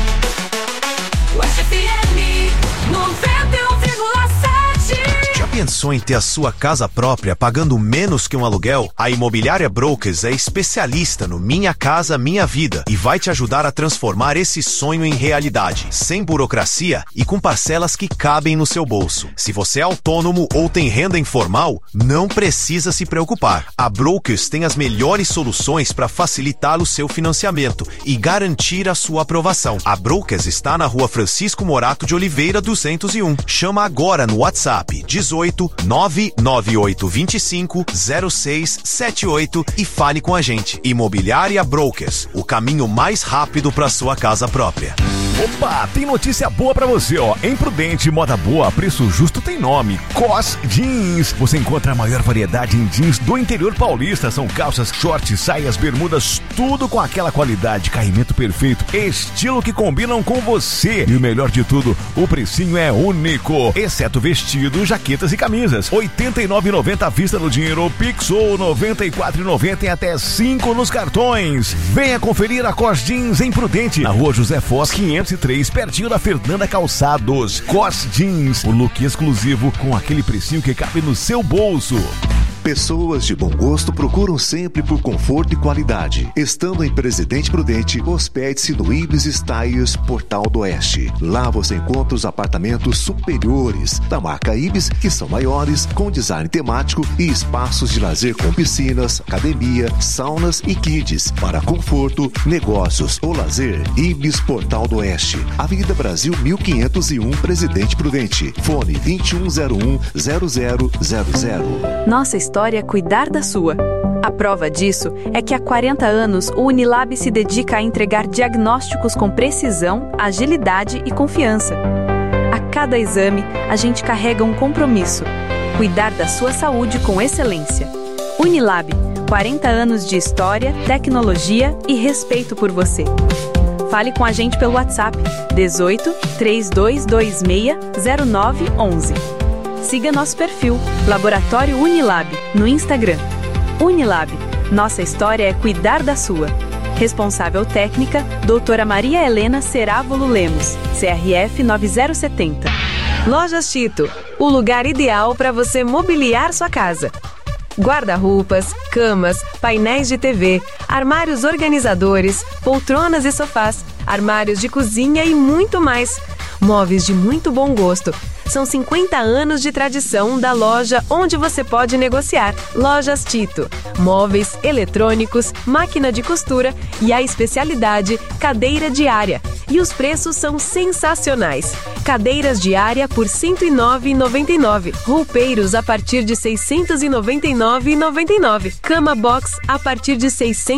Oeste FM 91,7. Já pensou? pensou em ter a sua casa própria pagando menos que um aluguel? A Imobiliária Brokers é especialista no Minha Casa Minha Vida e vai te ajudar a transformar esse sonho em realidade, sem burocracia e com parcelas que cabem no seu bolso. Se você é autônomo ou tem renda informal, não precisa se preocupar. A Brokers tem as melhores soluções para facilitar o seu financiamento e garantir a sua aprovação. A Brokers está na Rua Francisco Morato de Oliveira 201. Chama agora no WhatsApp 18 998 25 0678 e fale com a gente. Imobiliária Brokers, o caminho mais rápido para sua casa própria. Opa, tem notícia boa pra você, ó. Em Prudente, moda boa, preço justo tem nome. COS Jeans. Você encontra a maior variedade em jeans do interior paulista. São calças, shorts, saias, bermudas, tudo com aquela qualidade, caimento perfeito, estilo que combinam com você. E o melhor de tudo, o precinho é único. Exceto vestidos, jaquetas e camisas. R$ 89,90 à vista no dinheiro, Pix ou R$ 94,90 em até 5 nos cartões. Venha conferir a COS Jeans em Prudente, na Rua José Foz 503, pertinho da Fernanda Calçados. COS Jeans, o look exclusivo com aquele precinho que cabe no seu bolso. Pessoas de bom gosto procuram sempre por conforto e qualidade. Estando em Presidente Prudente, hospede-se no Ibis Styles Portal do Oeste. Lá você encontra os apartamentos superiores da marca Ibis, que são maiores, com design temático e espaços de lazer com piscinas, academia, saunas e kids. Para conforto, negócios ou lazer, Ibis Portal do Oeste. Avenida Brasil 1501, Presidente Prudente. Fone 2101-0000. Nossa história é cuidar da sua. A prova disso é que há 40 anos o Unilab se dedica a entregar diagnósticos com precisão, agilidade e confiança. A cada exame, a gente carrega um compromisso: cuidar da sua saúde com excelência. Unilab, 40 anos de história, tecnologia e respeito por você. Fale com a gente pelo WhatsApp 18 3226 0911. Siga nosso perfil, Laboratório Unilab, no Instagram. Unilab, nossa história é cuidar da sua. Responsável técnica, doutora Maria Helena Cerávulo Lemos, CRF 9070. Lojas Tito, o lugar ideal para você mobiliar sua casa. Guarda-roupas, camas, painéis de TV, armários organizadores, poltronas e sofás, armários de cozinha e muito mais. Móveis de muito bom gosto. São 50 anos de tradição da loja onde você pode negociar. Lojas Tito. Móveis, eletrônicos, máquina de costura e a especialidade, cadeira diária. E os preços são sensacionais. Cadeiras diária por R$ 109,99. Roupeiros a partir de R$ 699,99. Cama box a partir de R$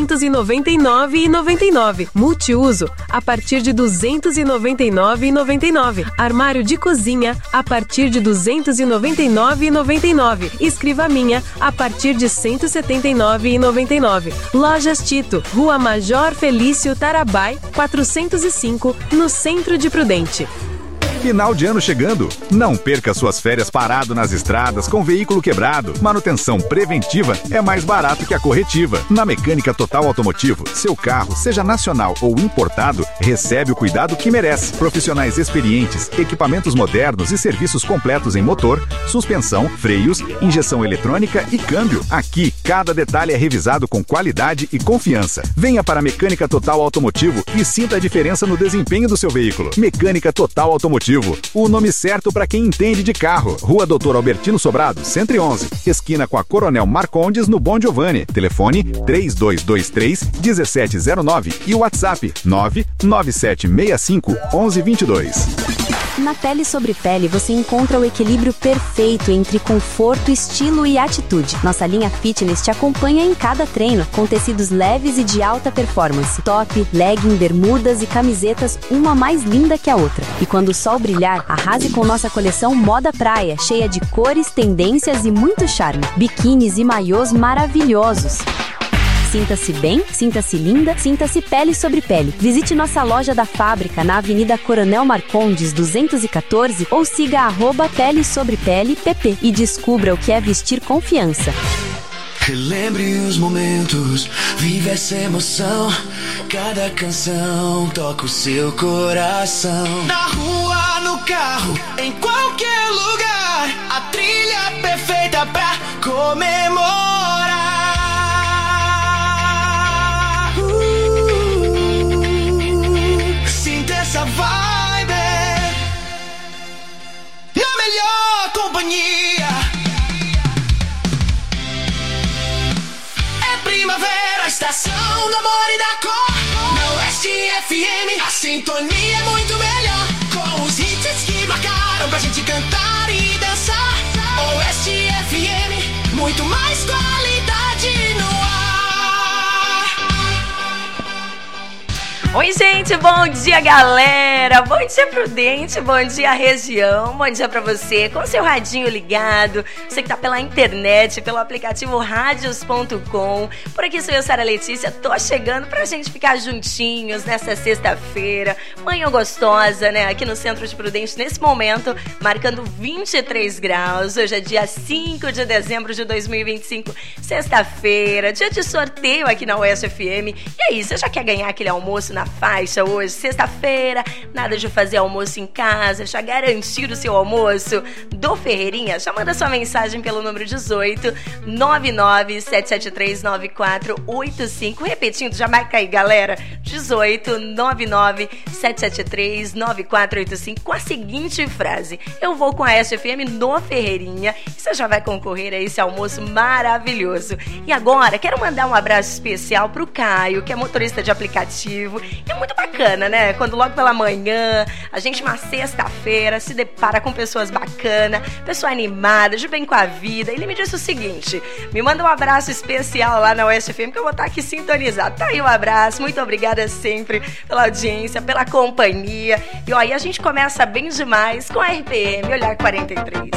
699,99. Multiuso a partir de R$ 299,99. Armário de cozinha a partir de R$ 299,99. Escrivaminha a partir de R$ 179,99. Lojas Tito, Rua Major Felício Tarabai, 405, no centro de Prudente. Final de ano chegando. Não perca suas férias parado nas estradas com veículo quebrado. Manutenção preventiva é mais barato que a corretiva. Na Mecânica Total Automotivo, seu carro, seja nacional ou importado, recebe o cuidado que merece. Profissionais experientes, equipamentos modernos e serviços completos em motor, suspensão, freios, injeção eletrônica e câmbio. Aqui, cada detalhe é revisado com qualidade e confiança. Venha para a Mecânica Total Automotivo e sinta a diferença no desempenho do seu veículo. Mecânica Total Automotivo, o nome certo para quem entende de carro. Rua Doutor Albertino Sobrado, 111, esquina com a Coronel Marcondes, no Bom Giovanni. Telefone 3223-1709 e o WhatsApp 99765-1122. Na Pele Sobre Pele você encontra o equilíbrio perfeito entre conforto, estilo e atitude. Nossa linha fitness te acompanha em cada treino, com tecidos leves e de alta performance. Top, legging, bermudas e camisetas, uma mais linda que a outra. E quando o sol brilhar, arrase com nossa coleção Moda Praia, cheia de cores, tendências e muito charme. Biquínis e maiôs maravilhosos. Sinta-se bem, sinta-se linda, sinta-se Pele Sobre Pele. Visite nossa loja da fábrica na Avenida Coronel Marcondes 214 ou siga @Pele Sobre Pele PP e descubra o que é vestir confiança. Relembre os momentos, vive essa emoção. Cada canção toca o seu coração. Na rua música no carro, em qualquer lugar, a trilha perfeita pra comemorar. Sinta essa vibe na melhor companhia. É primavera, estação do amor e da cor. Na Oeste FM, a sintonia é muito melhor. Com os hits que marcaram pra gente cantar e dançar. Oeste FM, muito mais qualidade no ar. Oi, gente, bom dia, galera. Bom dia, Prudente, bom dia, região. Bom dia pra você, com seu radinho ligado. Você que tá pela internet, pelo aplicativo radios.com. Por aqui sou eu, Sara Letícia. Tô chegando pra gente ficar juntinhos nessa sexta-feira. Manhã gostosa, né? Aqui no centro de Prudente, nesse momento, marcando 23 graus. Hoje é dia 5 de dezembro de 2025, sexta-feira. Dia de sorteio aqui na Oeste FM. E aí, você já quer ganhar aquele almoço na faixa hoje, sexta-feira? Nada de fazer almoço em casa, já garantir o seu almoço do Ferreirinha? Já manda sua mensagem pelo número 18 997739485. Repetindo, já marca aí, galera, 18 997739485 com a seguinte frase: eu vou com a SFM no Ferreirinha. E você já vai concorrer a esse almoço maravilhoso. E agora, quero mandar um abraço especial pro Caio, que é motorista de aplicativo. E é muito bacana, né? Quando logo pela manhã, a gente, uma sexta-feira, se depara com pessoas bacanas, pessoa animada, de bem com a vida. Ele me disse o seguinte: me manda um abraço especial lá na Oeste FM, que eu vou estar aqui sintonizado. Tá aí o abraço, muito obrigada sempre pela audiência, pela companhia. E ó, aí a gente começa bem demais com a RPM Olhar 43.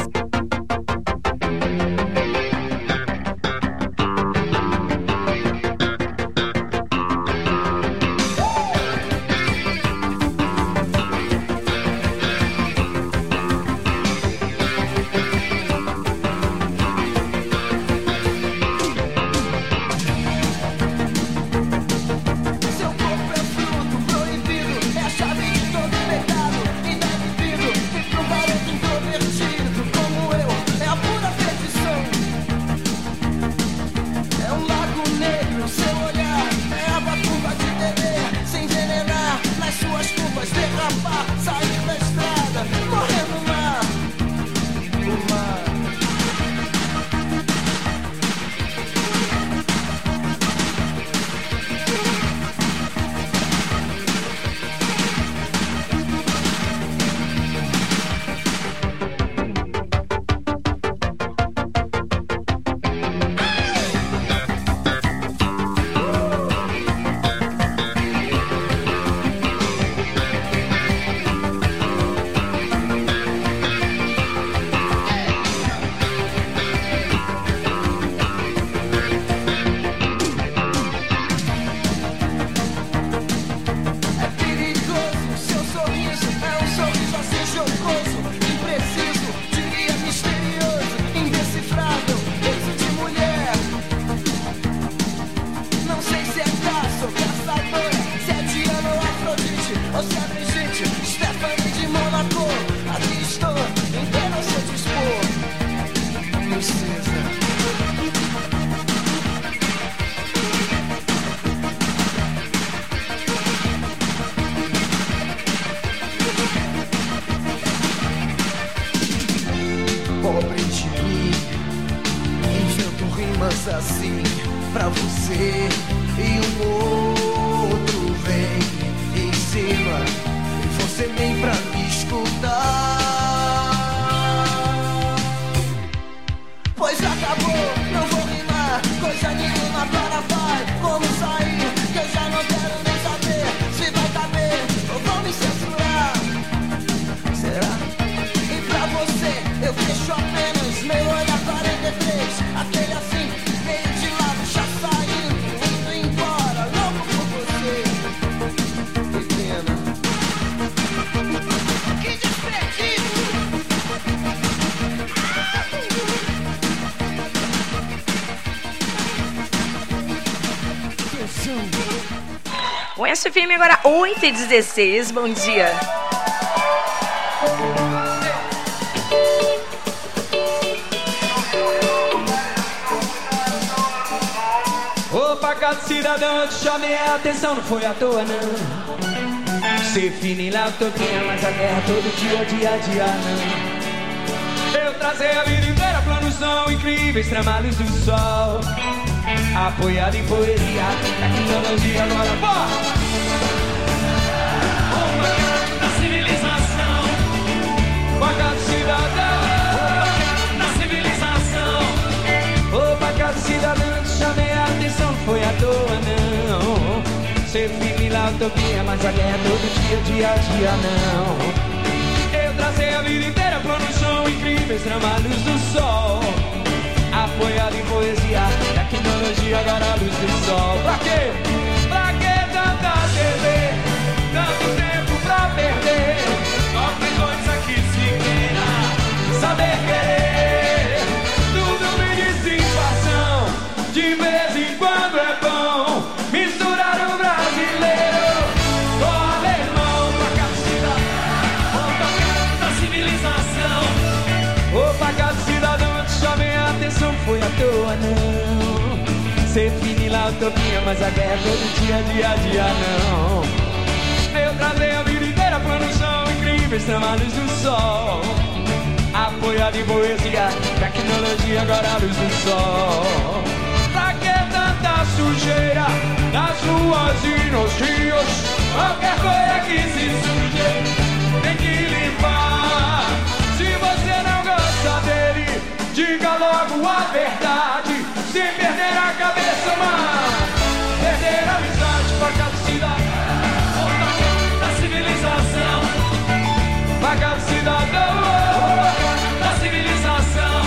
Assim pra você e um outro vem em cima e você vem pra me escutar. Pois acabou, não vou rimar coisa nenhuma para vai. Como sair, que eu já não quero nem saber se vai caber ou vão me censurar. Será? E pra você eu fecho apenas meu olhar 43, aquele assim meio de lado, já saindo, indo embora, louco por você. Que pena, que desperdício. O SFM agora 8h16, bom dia. Ô, pacato cidadão, eu te chamei a atenção, não foi à toa não. Ser fino lá, toquinha, mas a guerra todo dia, dia a dia não. Eu tracei a vida inteira, planos são incríveis, trabalhos do sol. Apoiado em poesia, tecnologia, agora bora! O pacato da civilização, pacato cidadão, o pacato da civilização. Ô, pacato cidadão, te chamei a atenção, não foi à toa não. Ser firme lá, utopia, mas a guerra todo dia, dia a dia não. Eu tracei a vida inteira, planos são incríveis, trabalhos do sol. Apoiado em poesia, tecnologia, agora a luz do sol. Pra quê? Pra que tanta TV? Tanto tempo pra perder. Qualquer coisa que se queira saber querer. Tudo me dissipação, de vez em quando é bom misturar o brasileiro com o alemão. Pacato cidadão, o pacato da civilização. O pacato cidadão, eu te chamei a atenção, foi à toa não. Ser fino lá, utopia, mas a guerra todo dia, dia a dia não. Eu trazei a vida inteira, planos são incríveis, trabalhos do sol. Apoiado em poesia, tecnologia, agora a luz do sol. Pra que tanta sujeira nas ruas e nos rios? Qualquer coisa que se suje tem que limpar. Se você não gosta dele, diga logo a verdade, sem perder a cabeça, mas perder a amizade. Pacato cidadão, o pacato da civilização. Pacato cidadão, o pacato da civilização.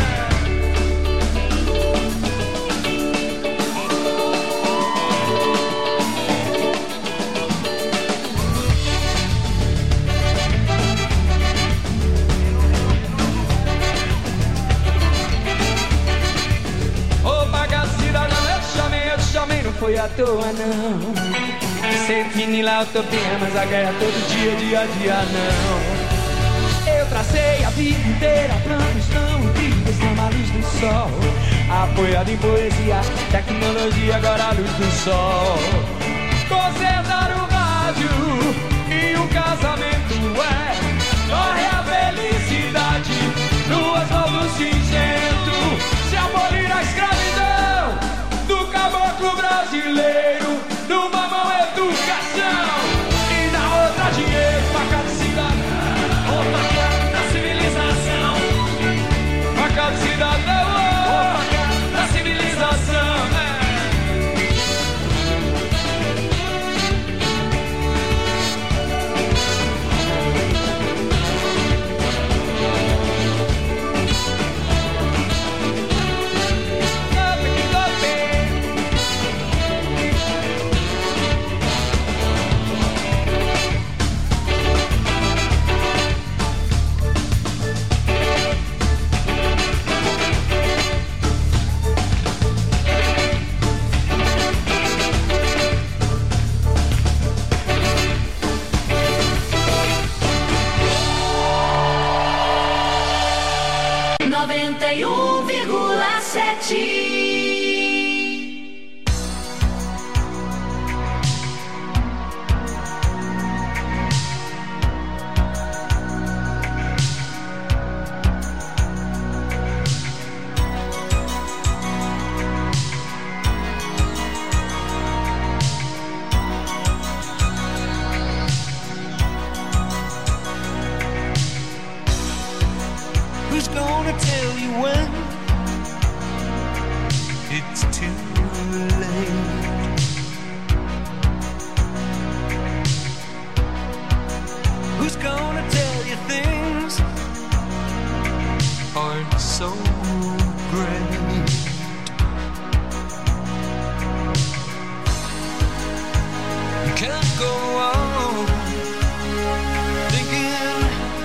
Não foi à toa não. Ser fino lá, utopia, mas a guerra todo dia, dia a dia não. Eu tracei a vida inteira, planos tão incríveis, na luz do sol. Apoiado em poesia, tecnologia, agora a luz do sol. Consertar o rádio e o casamento corre a felicidade, ruas novos cinzento, se abolir a escravidão do caboclo brasileiro, numa mão educação e na outra dinheiro. Pacato cidadão, o pacato da civilização. Pacato cidadão, o pacato da civilização. Who's gonna tell you when it's too late? Who's gonna tell you things aren't so great? You can't go on thinking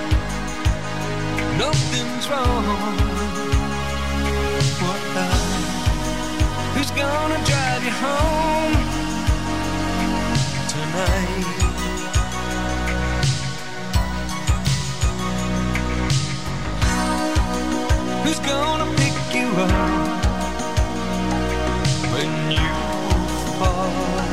nothing's wrong. Who's gonna drive you home tonight? Who's gonna pick you up when you fall?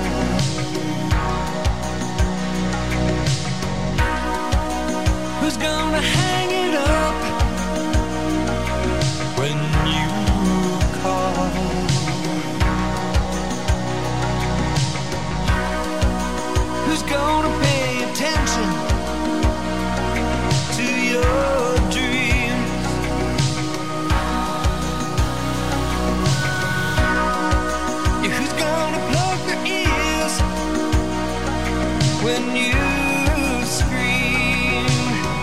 Who's gonna hang it up when you call? Who's gonna pay attention to your dreams? Yeah, who's gonna plug their ears when you scream?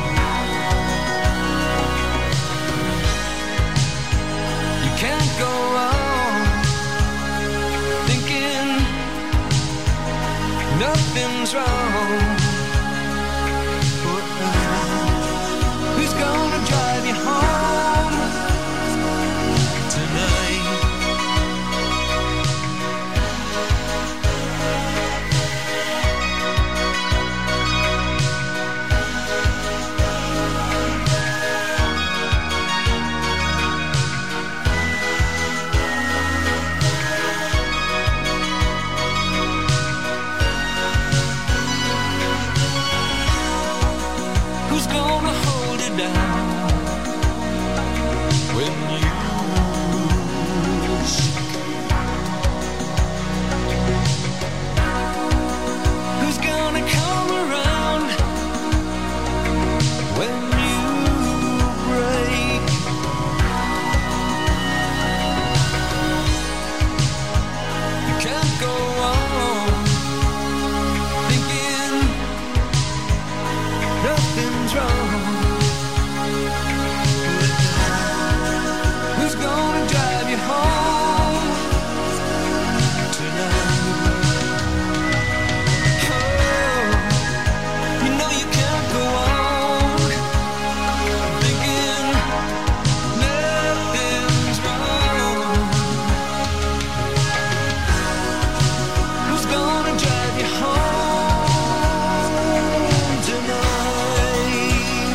You can't go on thinking nothing's wrong. Who's gonna drive you home tonight? Who's gonna hold it down when you shake? Who's gonna come around when you break? You can't go on thinking nothing's wrong. Who's gonna drive you home tonight? Oh, you know you can't go on thinking nothing's wrong. Who's gonna drive you home tonight?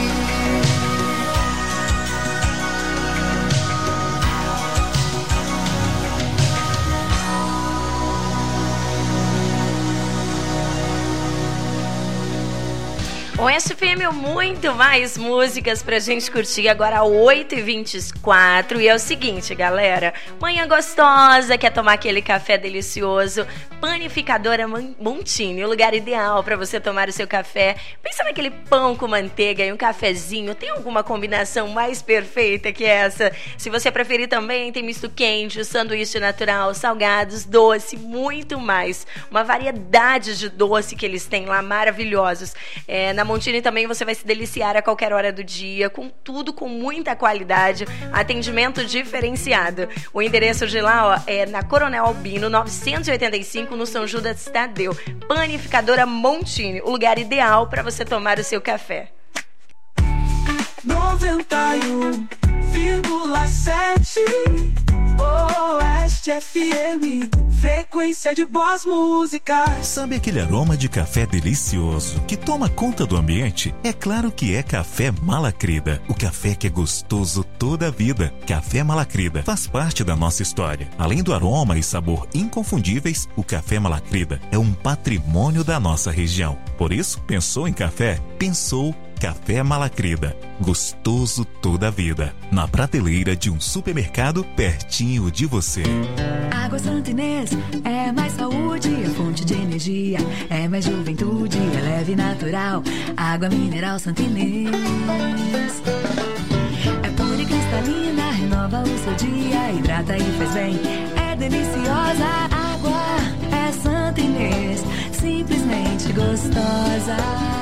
Oeste FM, muito mais músicas pra gente curtir agora 8h24. E é o seguinte, galera, manhã gostosa, quer tomar aquele café delicioso? Panificadora Montini, o lugar ideal pra você tomar o seu café. Pensa naquele pão com manteiga e um cafezinho. Tem alguma combinação mais perfeita que essa? Se você preferir também, tem misto quente, sanduíche natural, salgados, doce, muito mais. Uma variedade de doce que eles têm lá, maravilhosos. Na Montini também você vai se deliciar a qualquer hora do dia, com tudo com muita qualidade, atendimento diferenciado. O endereço de lá, ó, é na Coronel Albino 985, no São Judas Tadeu. Panificadora Montini, o lugar ideal para você tomar o seu café. 91,7 Oeste FM, frequência de boas músicas. Sabe aquele aroma de café delicioso que toma conta do ambiente? É claro que é Café Malacrida, o café que é gostoso toda a vida. Café Malacrida faz parte da nossa história. Além do aroma e sabor inconfundíveis, o Café Malacrida é um patrimônio da nossa região. Por isso, pensou em café? Pensou Café Malacrida, gostoso toda a vida. Na prateleira de um supermercado pertinho de você. Água Santa Inês é mais saúde, é fonte de energia, é mais juventude, é leve e natural. Água mineral Santa Inês é pura e cristalina, renova o seu dia, hidrata e faz bem. É deliciosa, água é Santa Inês, simplesmente gostosa.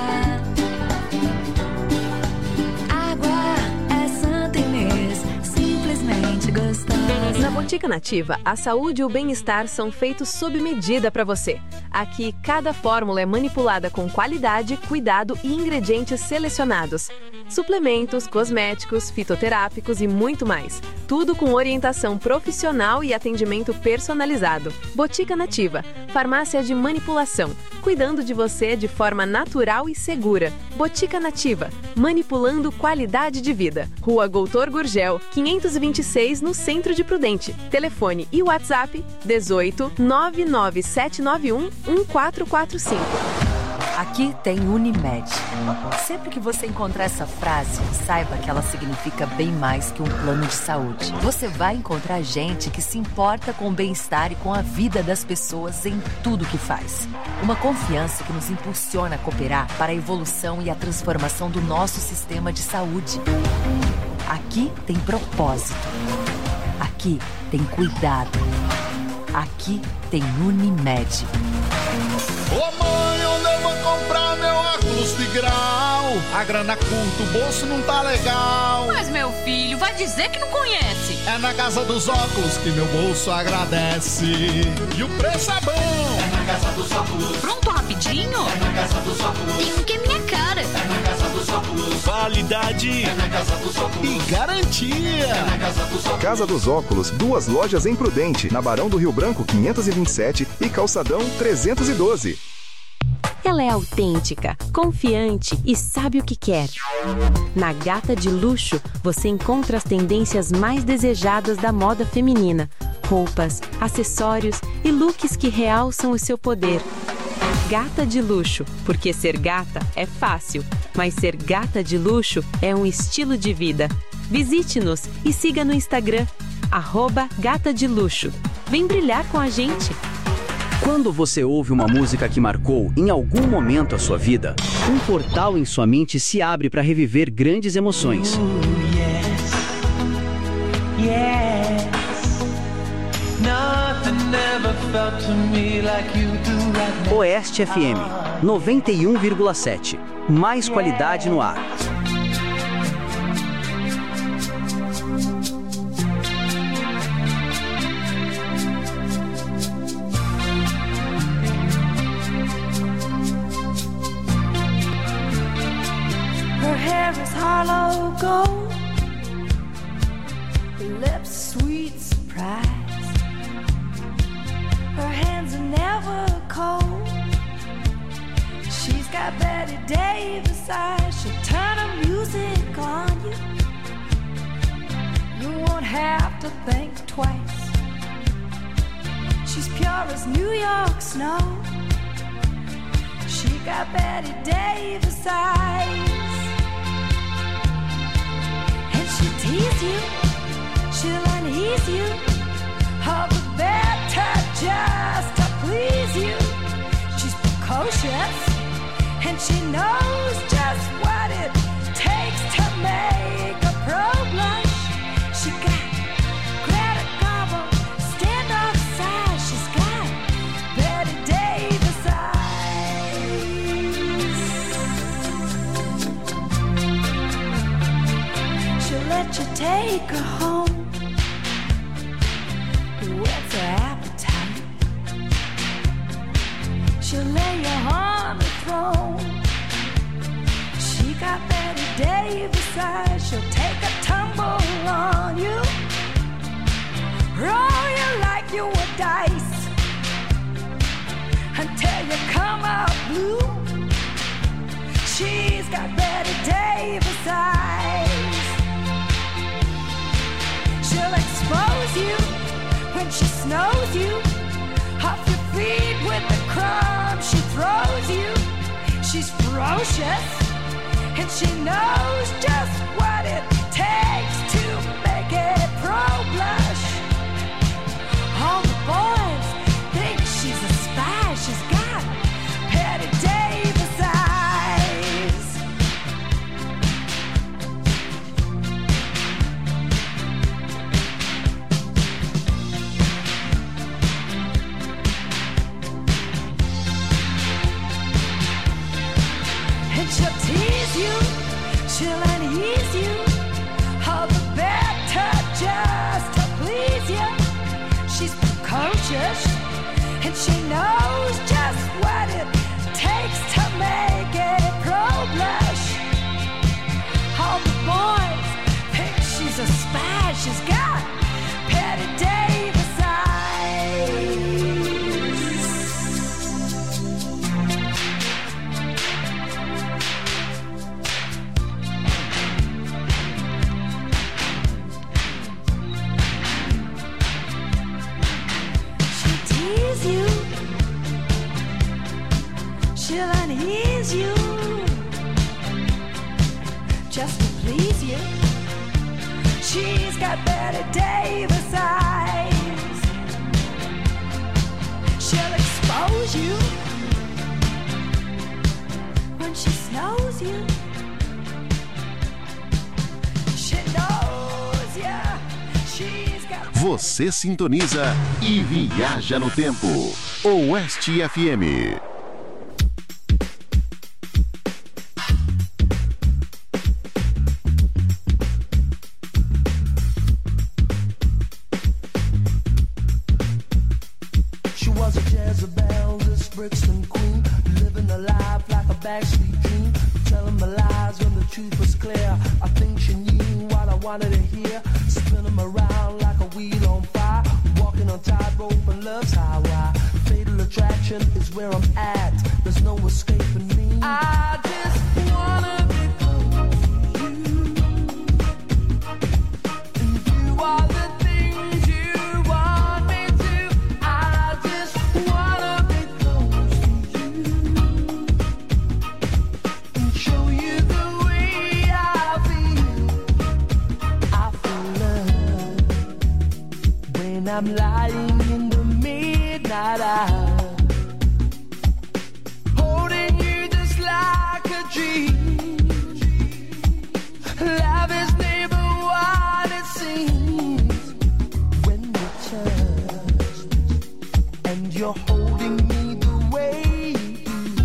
Na Botica Nativa, a saúde e o bem-estar são feitos sob medida para você. Aqui, cada fórmula é manipulada com qualidade, cuidado e ingredientes selecionados. Suplementos, cosméticos, fitoterápicos e muito mais. Tudo com orientação profissional e atendimento personalizado. Botica Nativa, farmácia de manipulação. cuidando de você de forma natural e segura. Botica Nativa, manipulando qualidade de vida. Rua Goutor Gurgel, 526, no centro de Prudente. Telefone e WhatsApp 18 99791 1445. Aqui tem Unimed. Sempre que você encontrar essa frase, saiba que ela significa bem mais que um plano de saúde. Você vai encontrar gente que se importa com o bem-estar e com a vida das pessoas em tudo que faz. Uma confiança que nos impulsiona a cooperar para a evolução e a transformação do nosso sistema de saúde. Aqui tem propósito. Aqui tem cuidado. Aqui tem Unimed. Ô mãe, onde eu vou comprar meu óculos de grau? A grana curta, o bolso não tá legal. Mas meu filho, vai dizer que não conhece. É na Casa dos Óculos que meu bolso agradece. E o preço é bom. É na Casa dos Óculos. Pronto rapidinho? É na Casa dos Óculos. Tem que é minha cara. É na Casa dos Óculos. Qualidade. É na Casa dos Óculos. E garantia. É na Casa dos Óculos. Casa dos Óculos, 2 lojas em Prudente, na Barão do Rio Branco 527 e Calçadão 312. Ela é autêntica, confiante e sabe o que quer. Na Gata de Luxo, você encontra as tendências mais desejadas da moda feminina. Roupas, acessórios e looks que realçam o seu poder. Gata de Luxo, porque ser gata é fácil, mas ser gata de luxo é um estilo de vida. Visite-nos e siga no Instagram, @Gata de Luxo. Vem brilhar com a gente. Quando você ouve uma música que marcou em algum momento a sua vida, um portal em sua mente se abre para reviver grandes emoções. Oeste FM 91,7. Mais qualidade no ar. Harlow gold, her lips sweet surprise, her hands are never cold. She's got Betty Davis eyes, she'll turn her music on you. You won't have to think twice. She's pure as New York snow. She got Betty Davis eyes. She'll tease you, she'll unease you, all the better just to please you. She's precocious, and she knows just what it takes to make a pro blush. She got Greta Garbo, standoff size. She's got Betty Davis eyes. She'll let you take her home, whet's her appetite. She'll lay you on the throne. She got Betty Davis eyes. She'll take a tumble on you, roll you like you were dice, until you come out blue. She's got Betty Davis eyes. She'll expose you when she snows you, off your feet with the crumbs she throws you. She's ferocious, and she knows just what it takes to make it pro blush. All the boys think she's a spy. She's got Betty Davis eyes. And she'll tease you, she'll unease you, all the better just to please you. She's precocious, and she knows just what it takes to make it pro blush. All the boys think she's a spy. She's got Betty Davis eyes. Betty Davis eyes. She'll expose you when she snows you. She knows ya. She's got. Você sintoniza e viaja no tempo. Oeste FM. She was a Jezebel, this Brixton queen, living a life like a backstreet dream, telling my lies when the truth was clear. I think she knew what I wanted to hear, spinning them around like a wheel on fire, walking on tightrope and love's highway. Fatal attraction is where I'm at, there's no escaping me. I just wanna be close to you, and you are the things you want me to. I just wanna be close to you and show you the way I feel. I feel love when I'm lying in the midnight hour, holding you just like a dream. Love is never what it seems when you touch and you're holding me the way you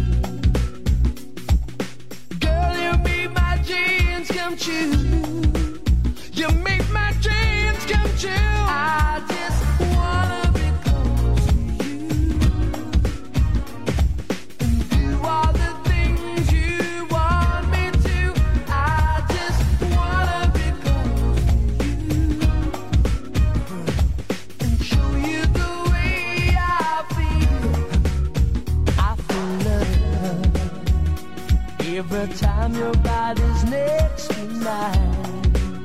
do. Girl, you make my dreams come true. You make my dreams come true. I just wanna be close to you, and do all the things you want me to. I just wanna be close to you and show you the way I feel. I feel love every time your body's next to mine.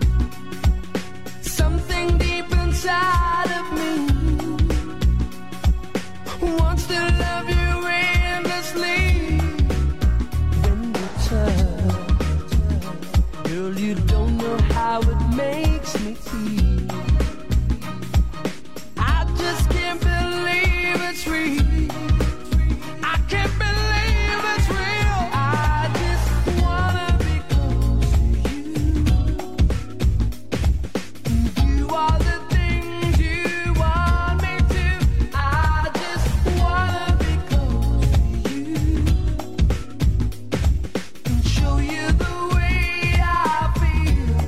Something deep inside of me wants to love you endlessly. When you touch, girl, you don't know how it makes me feel. I just can't believe it's real. I can't believe it's real. I just wanna be close to you. Do all the things you want me to. I just wanna be close to you and show you the way I feel.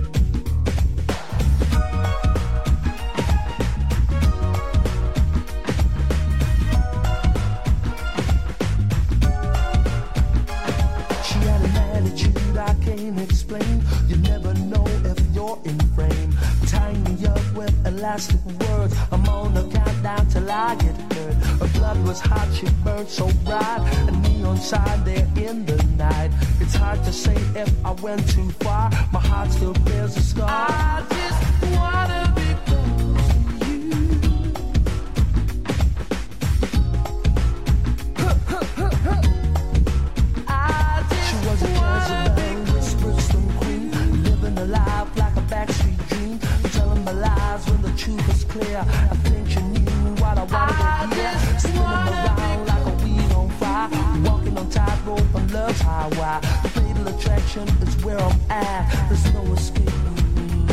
She had an attitude I can't explain. You never know if you're in frame. Tying me up with elastic words. I'm on the countdown till I get hurt. Her blood was hot, she burned so bright. A neon sign there in the night. It's hard to say if I went too far. My heart still bears a scar. I just wanna be close to you. I just she was a Jezebel, this Brixton queen, living a life like a backstreet dream, telling my lies when the truth was clear. I think she knew what I wanted to hear, spinning around like a wheel on fire, walking on tightrope on love's highway. Fatal attraction is where I'm at, there's no escaping me.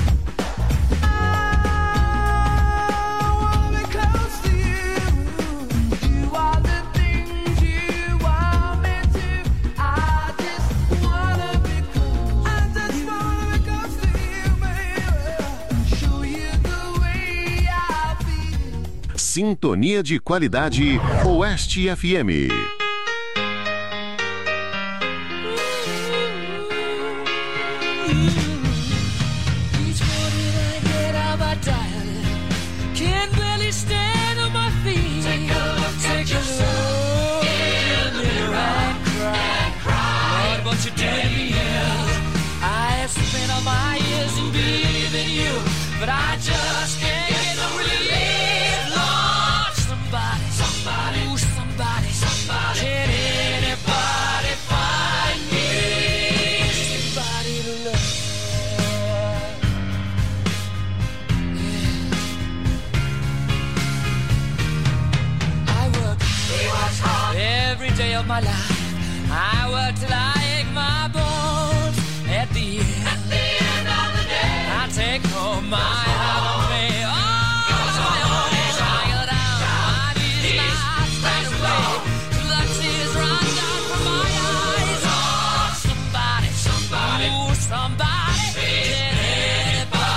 I wanna be close to you, do all the things you want me to. I just wanna be close. I just wanna be close to you, baby, and show you the way I feel. Sintonia de qualidade Oeste FM. Each morning I get out my diet, can't barely stand on my feet. Take a look in the mirror and cry. Lord, won't you take me in? I have spent all my years in believing you, but I just can't get no relief. Lord, somebody, ooh, somebody, can anybody find me somebody to love? my life. I work till I ache my bones. At the end of the day, I take home my